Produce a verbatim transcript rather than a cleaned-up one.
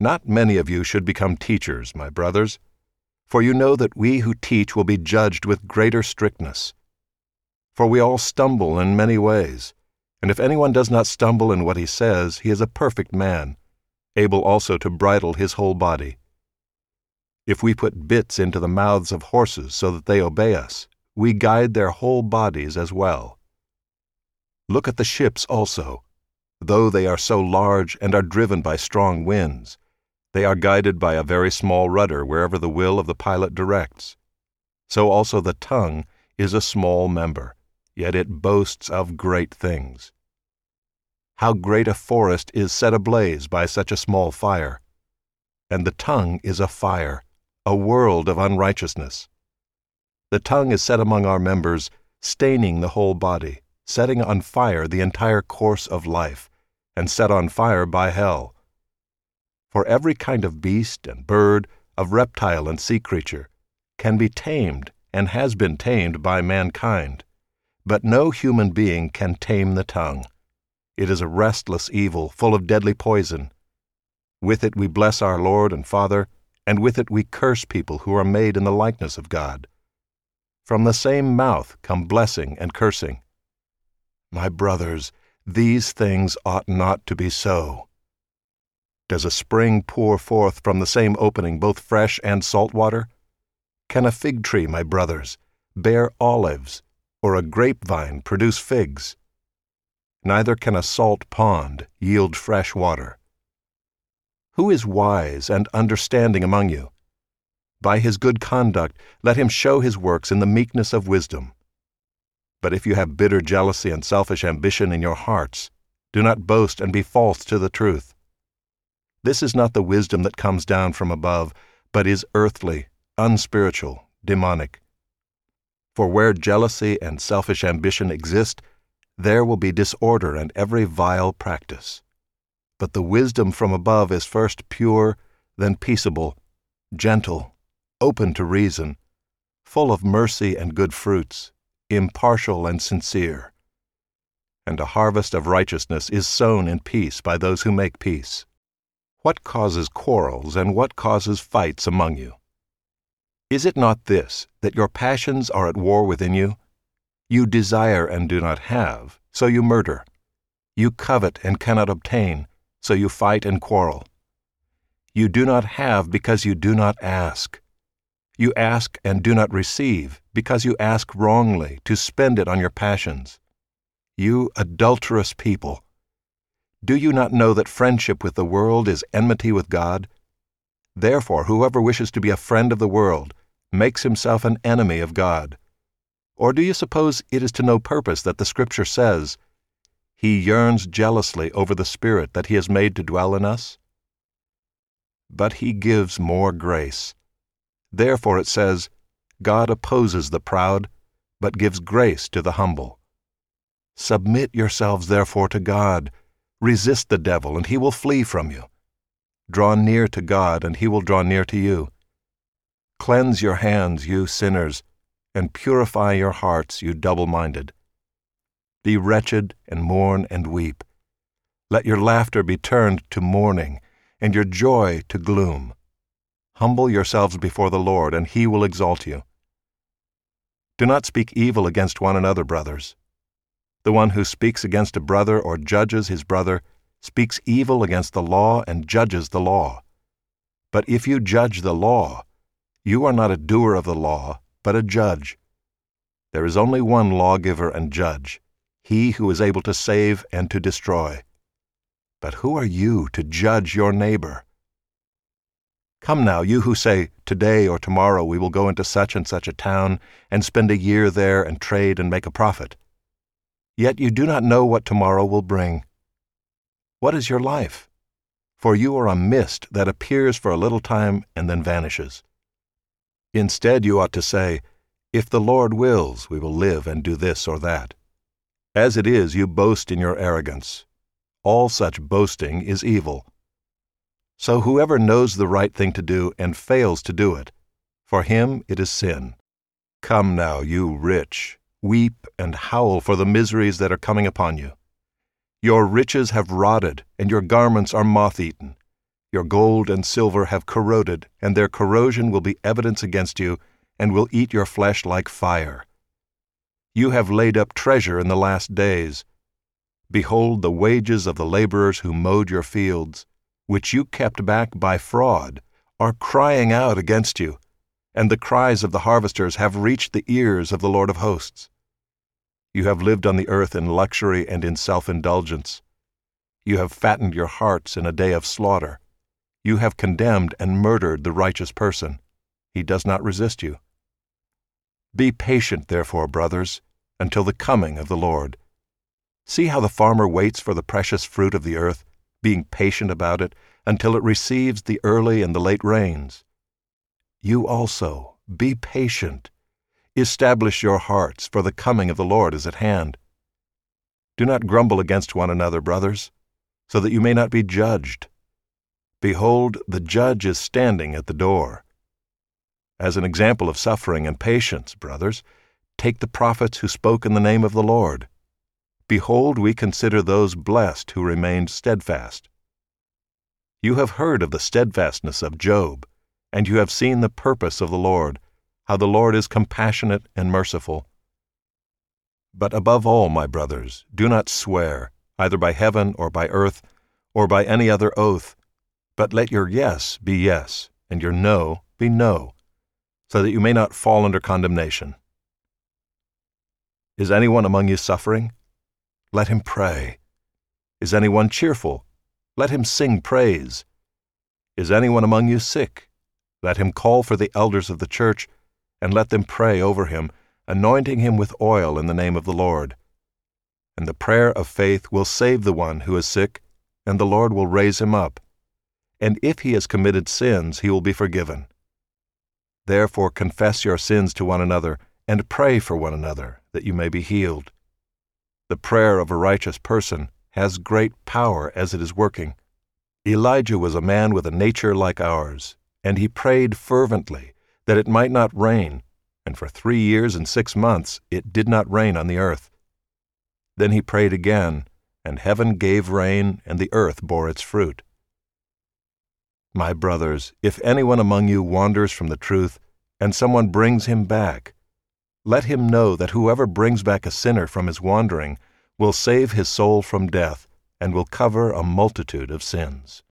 Not many of you should become teachers, my brothers, for you know that we who teach will be judged with greater strictness. For we all stumble in many ways, and if anyone does not stumble in what he says, he is a perfect man, able also to bridle his whole body. If we put bits into the mouths of horses so that they obey us, we guide their whole bodies as well. Look at the ships also. Though they are so large and are driven by strong winds, they are guided by a very small rudder wherever the will of the pilot directs. So also the tongue is a small member, yet it boasts of great things. How great a forest is set ablaze by such a small fire! And the tongue is a fire, a world of unrighteousness. The tongue is set among our members, staining the whole body, setting on fire the entire course of life, and set on fire by hell. For every kind of beast and bird, of reptile and sea creature, can be tamed and has been tamed by mankind, but no human being can tame the tongue. It is a restless evil, full of deadly poison. With it we bless our Lord and Father, and with it we curse people who are made in the likeness of God. From the same mouth come blessing and cursing. My brothers, these things ought not to be so. Does a spring pour forth from the same opening both fresh and salt water? Can a fig tree, my brothers, bear olives, or a grapevine produce figs? Neither can a salt pond yield fresh water. Who is wise and understanding among you? By his good conduct let him show his works in the meekness of wisdom. But if you have bitter jealousy and selfish ambition in your hearts, do not boast and be false to the truth. This is not the wisdom that comes down from above, but is earthly, unspiritual, demonic. For where jealousy and selfish ambition exist, there will be disorder and every vile practice. But the wisdom from above is first pure, then peaceable, gentle, open to reason, full of mercy and good fruits, impartial and sincere. And a harvest of righteousness is sown in peace by those who make peace. What causes quarrels and what causes fights among you? Is it not this, that your passions are at war within you? You desire and do not have, so you murder. You covet and cannot obtain, so you fight and quarrel. You do not have because you do not ask. You ask and do not receive, because you ask wrongly to spend it on your passions. You adulterous people! Do you not know that friendship with the world is enmity with God? Therefore, whoever wishes to be a friend of the world makes himself an enemy of God. Or do you suppose it is to no purpose that the Scripture says, "He yearns jealously over the Spirit that He has made to dwell in us"? But He gives more grace. Therefore it says, God opposes the proud, but gives grace to the humble. Submit yourselves therefore to God. Resist the devil, and he will flee from you. Draw near to God, and he will draw near to you. Cleanse your hands, you sinners, and purify your hearts, you double-minded. Be wretched, and mourn, and weep. Let your laughter be turned to mourning, and your joy to gloom. Humble yourselves before the Lord, and He will exalt you. Do not speak evil against one another, brothers. The one who speaks against a brother or judges his brother speaks evil against the law and judges the law. But if you judge the law, you are not a doer of the law, but a judge. There is only one lawgiver and judge, He who is able to save and to destroy. But who are you to judge your neighbor? Come now, you who say, "Today or tomorrow we will go into such and such a town and spend a year there and trade and make a profit." Yet you do not know what tomorrow will bring. What is your life? For you are a mist that appears for a little time and then vanishes. Instead you ought to say, "If the Lord wills, we will live and do this or that." As it is, you boast in your arrogance. All such boasting is evil. So whoever knows the right thing to do and fails to do it, for him it is sin. Come now, you rich, weep and howl for the miseries that are coming upon you. Your riches have rotted, and your garments are moth-eaten. Your gold and silver have corroded, and their corrosion will be evidence against you, and will eat your flesh like fire. You have laid up treasure in the last days. Behold, the wages of the laborers who mowed your fields, which you kept back by fraud, are crying out against you, and the cries of the harvesters have reached the ears of the Lord of hosts. You have lived on the earth in luxury and in self-indulgence. You have fattened your hearts in a day of slaughter. You have condemned and murdered the righteous person. He does not resist you. Be patient, therefore, brothers, until the coming of the Lord. See how the farmer waits for the precious fruit of the earth, being patient about it until it receives the early and the late rains. You also, be patient. Establish your hearts, for the coming of the Lord is at hand. Do not grumble against one another, brothers, so that you may not be judged. Behold, the judge is standing at the door. As an example of suffering and patience, brothers, take the prophets who spoke in the name of the Lord. Behold, we consider those blessed who remained steadfast. You have heard of the steadfastness of Job, and you have seen the purpose of the Lord, how the Lord is compassionate and merciful. But above all, my brothers, do not swear, either by heaven or by earth, or by any other oath, but let your yes be yes, and your no be no, so that you may not fall under condemnation. Is anyone among you suffering? Let him pray. Is anyone cheerful? Let him sing praise. Is anyone among you sick? Let him call for the elders of the church, and let them pray over him, anointing him with oil in the name of the Lord. And the prayer of faith will save the one who is sick, and the Lord will raise him up. And if he has committed sins, he will be forgiven. Therefore confess your sins to one another, and pray for one another, that you may be healed. The prayer of a righteous person has great power as it is working. Elijah was a man with a nature like ours, and he prayed fervently that it might not rain, and for three years and six months it did not rain on the earth. Then he prayed again, and heaven gave rain, and the earth bore its fruit. My brothers, if anyone among you wanders from the truth, and someone brings him back, let him know that whoever brings back a sinner from his wandering will save his soul from death, and will cover a multitude of sins.